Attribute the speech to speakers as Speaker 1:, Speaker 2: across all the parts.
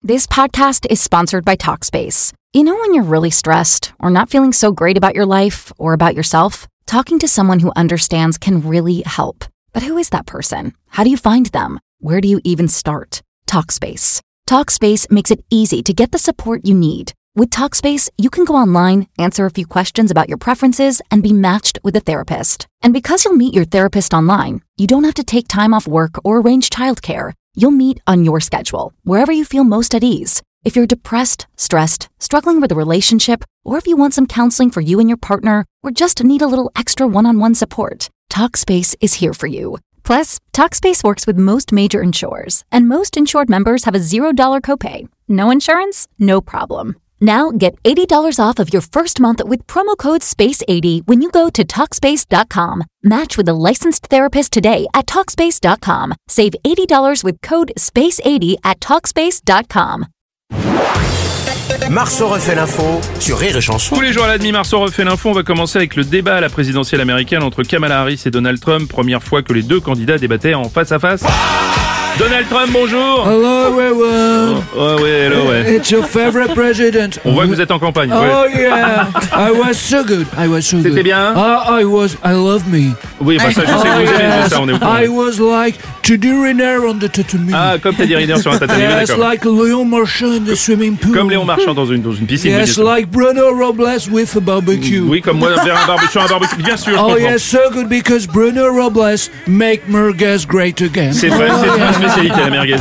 Speaker 1: This podcast is sponsored by Talkspace. You know when you're really stressed or not feeling so great about your life or about yourself? Talking to someone who understands can really help. But who is that person? How do you find them? Where do you even start? Talkspace. Talkspace makes it easy to get the support you need. With Talkspace, you can go online, answer a few questions about your preferences, and be matched with a therapist. And because you'll meet your therapist online, you don't have to take time off work or arrange childcare. You'll meet on your schedule, wherever you feel most at ease. If you're depressed, stressed, struggling with a relationship, or if you want some counseling for you and your partner, or just need a little extra one-on-one support, Talkspace is here for you. Plus, Talkspace works with most major insurers, and most insured members have a $0 copay. No insurance? No problem. Now get $80 off of your first month with promo code SPACE80 when you go to Talkspace.com. Match with a licensed therapist today at Talkspace.com. Save $80 with code SPACE80 at Talkspace.com.
Speaker 2: Marceau refait l'info sur Rire et Chanson.
Speaker 3: Tous les jours à la demi, Marceau refait l'info. On va commencer avec le débat à la présidentielle américaine entre Kamala Harris et Donald Trump. Première fois que les deux candidats débattaient en face à face. Donald Trump, bonjour.
Speaker 4: Hello everyone.
Speaker 3: Oh oui, hello, ouais.
Speaker 4: It's your favorite president.
Speaker 3: On voit que vous êtes en campagne.
Speaker 4: Oh
Speaker 3: Ouais.
Speaker 4: yeah. I was so good.
Speaker 3: C'était bien.
Speaker 4: I love me.
Speaker 3: Oui, bah ça, je sais que vous aimez ça, on est au courant.
Speaker 4: I was like Teddy Riner on the tatami.
Speaker 3: Ah, comme Teddy Riner sur un tatami,
Speaker 4: Yes,
Speaker 3: d'accord.
Speaker 4: like Léon Marchand in the swimming pool.
Speaker 3: Comme Léon Marchand dans une piscine.
Speaker 4: Yes,
Speaker 3: bien sûr.
Speaker 4: like Bruno Robles with a barbecue.
Speaker 3: Oui, comme moi vers un barbecue, sur un barbecue. Bien sûr, je
Speaker 4: Oh
Speaker 3: comprends.
Speaker 4: yes, so good because Bruno Robles make merguez great again.
Speaker 3: C'est vrai, c'est ma spécialité, la merguez.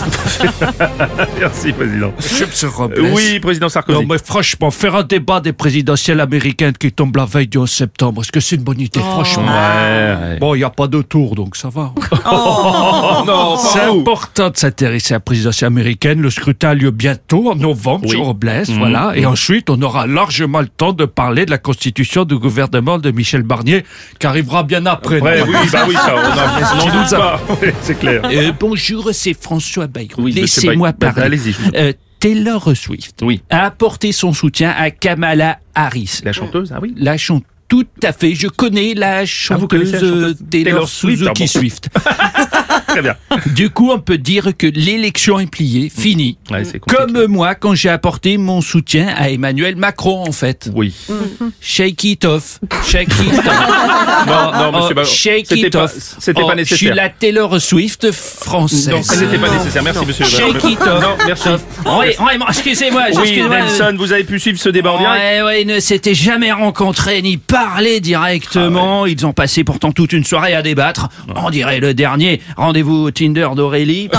Speaker 3: Merci, président. Oui, président Sarkozy.
Speaker 4: Non, mais franchement, faire un débat des présidentielles américaines qui tombe la veille du 11 septembre, est-ce que c'est une bonne idée, franchement?
Speaker 3: Ouais.
Speaker 4: Bon, il n'y a pas de tour, donc ça va.
Speaker 3: Oh non,
Speaker 4: C'est important de s'intéresser à la présidentielle américaine. Le scrutin a lieu bientôt, en novembre,
Speaker 3: Oui.
Speaker 4: sur Robles, voilà. Et ensuite, on aura largement le temps de parler de la constitution du gouvernement de Michel Barnier, qui arrivera bien après.
Speaker 3: Ouais,
Speaker 4: normalement.
Speaker 3: oui, bah oui, ça, on n'en doute pas. Oui, c'est clair.
Speaker 4: Bonjour, c'est François Bayrou.
Speaker 3: Oui, monsieur
Speaker 4: Laissez-moi
Speaker 3: Bayrou.
Speaker 4: parler.
Speaker 3: Allez-y, je vous en prie.
Speaker 4: Taylor Swift
Speaker 3: Oui.
Speaker 4: a apporté son soutien à Kamala Harris.
Speaker 3: La chanteuse, ah oui.
Speaker 4: La chanteuse. Tout à fait, je connais la
Speaker 3: vous connaissez la
Speaker 4: chanteuse
Speaker 3: chanteuse
Speaker 4: Taylor
Speaker 3: Swift,
Speaker 4: Suzuki
Speaker 3: pardon.
Speaker 4: Swift.
Speaker 3: Très bien.
Speaker 4: Du coup, on peut dire que l'élection est pliée, finie.
Speaker 3: Ouais, c'est compliqué.
Speaker 4: Comme moi, quand j'ai apporté mon soutien à Emmanuel Macron, en fait.
Speaker 3: Oui.
Speaker 4: Shake it off. Shake it off.
Speaker 3: Non, monsieur Bayrou.
Speaker 4: Shake
Speaker 3: C'était
Speaker 4: it
Speaker 3: pas-
Speaker 4: off.
Speaker 3: c'était pas
Speaker 4: Je suis
Speaker 3: nécessaire.
Speaker 4: la Taylor Swift française.
Speaker 3: Non, ça n'était pas nécessaire. Merci, monsieur.
Speaker 4: Shake it off.
Speaker 3: Non, merci.
Speaker 4: Ouais, excusez-moi.
Speaker 3: Oui,
Speaker 4: excusez-moi.
Speaker 3: Nelson, vous avez pu suivre ce débat en direct?
Speaker 4: Ouais, ils ne s'étaient jamais rencontrés ni parlé directement. Ils ont passé pourtant toute une soirée à débattre. On dirait le dernier rendez-vous au Tinder d'Aurélie,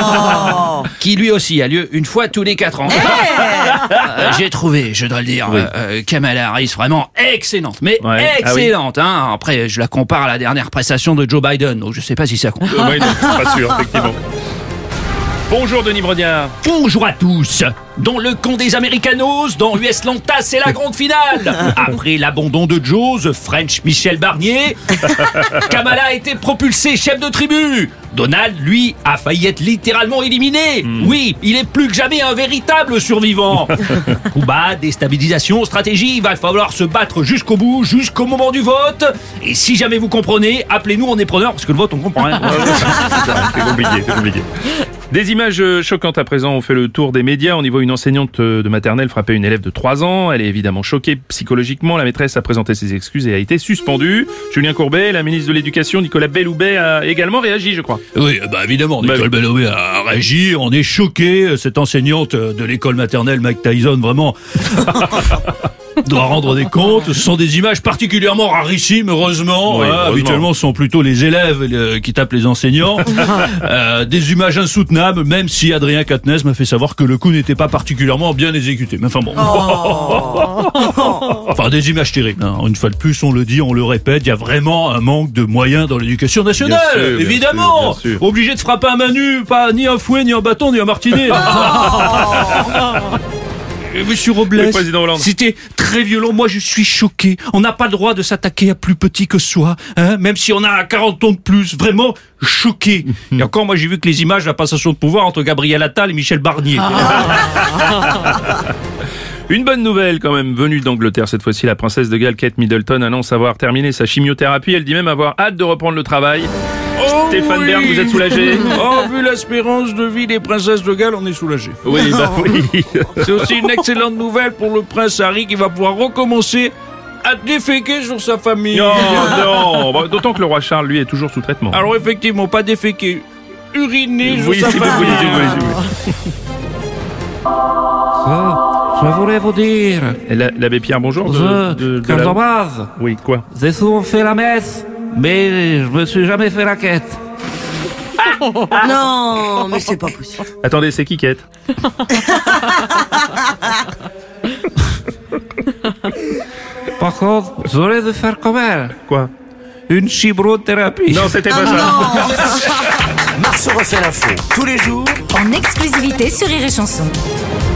Speaker 4: qui lui aussi a lieu une fois tous les 4 ans. J'ai trouvé, je dois le dire, Kamala Harris vraiment excellente, mais
Speaker 3: Ouais.
Speaker 4: excellente. Hein. Après, je la compare à la dernière prestation de Joe Biden, donc je sais pas si ça compte.
Speaker 3: Oui, non, pas sûr, effectivement. Bonjour, Denis Brognard.
Speaker 4: Bonjour à tous. Dans le camp des Americanos, dans US Lanta, c'est la grande finale. Après l'abandon de Joe, The French Michel Barnier, Kamala a été propulsé chef de tribu. Donald, lui, a failli être littéralement éliminé. Oui, il est plus que jamais un véritable survivant. Combat, déstabilisation, stratégie, il va falloir se battre jusqu'au bout, jusqu'au moment du vote. Et si jamais vous comprenez, appelez-nous, on est preneurs, parce que le vote, on comprend rien.
Speaker 3: C'est compliqué. Des images choquantes à présent. On fait le tour des médias. On y voit une enseignante de maternelle frapper une élève de 3 ans. Elle est évidemment choquée psychologiquement. La maîtresse a présenté ses excuses et a été suspendue. Julien Courbet, la ministre de l'Éducation, Nicolas Belloubet, a également réagi, je crois.
Speaker 4: Oui, évidemment, Nicole Belloubet a réagi, on est choqués, cette enseignante de l'école maternelle Mike Tyson, vraiment, doit rendre des comptes. Ce sont des images particulièrement rarissimes, heureusement.
Speaker 3: Oui, heureusement.
Speaker 4: Habituellement, ce sont plutôt les élèves qui tapent les enseignants. Des images insoutenables, même si Adrien Quatennens m'a fait savoir que le coup n'était pas particulièrement bien exécuté. Mais enfin bon. Enfin, des images terribles. Hein. Une fois de plus, on le dit, on le répète, il y a vraiment un manque de moyens dans l'éducation nationale.
Speaker 3: Bien sûr,
Speaker 4: évidemment.
Speaker 3: bien sûr.
Speaker 4: Obligé de frapper un main nue, pas ni un fouet, ni un bâton, ni un martinet. Monsieur Robles,
Speaker 3: Le président Hollande.
Speaker 4: c'était très violent. Moi, je suis choqué. On n'a pas le droit de s'attaquer à plus petit que soi, hein, même si on a 40 ans de plus. Vraiment choqué. Et encore, moi, j'ai vu que les images de la passation de pouvoir entre Gabriel Attal et Michel Barnier.
Speaker 3: Une bonne nouvelle quand même, venue d'Angleterre cette fois-ci, la princesse de Galles, Kate Middleton, annonce avoir terminé sa chimiothérapie. Elle dit même avoir hâte de reprendre le travail. Stéphane Bern, vous êtes soulagé?
Speaker 5: Oh, vu l'espérance de vie des princesses de Galles, on est soulagé.
Speaker 3: Oui, bah oui.
Speaker 5: C'est aussi une excellente nouvelle pour le prince Harry qui va pouvoir recommencer à déféquer sur sa famille.
Speaker 3: Non, non. Bah, d'autant que le roi Charles, lui, est toujours sous traitement.
Speaker 5: Alors effectivement, pas déféquer, uriner
Speaker 3: oui,
Speaker 5: sur sa
Speaker 3: si vous
Speaker 5: famille.
Speaker 3: voulez, si vous voulez, si vous voulez.
Speaker 6: Je voulais vous dire,
Speaker 3: L'abbé Pierre, bonjour.
Speaker 6: Cardobase,
Speaker 3: Oui, quoi?
Speaker 6: j'ai souvent fait la messe, mais je me suis jamais fait la quête.
Speaker 7: Non, mais c'est pas possible.
Speaker 3: Attendez, c'est qui quête?
Speaker 6: Par contre, j'aurais de faire comme elle.
Speaker 3: Quoi?
Speaker 6: Une chibrothérapie.
Speaker 3: Non, c'était pas ça.
Speaker 2: Marceau refait l'info tous les jours
Speaker 8: En exclusivité sur Rire et Chanson.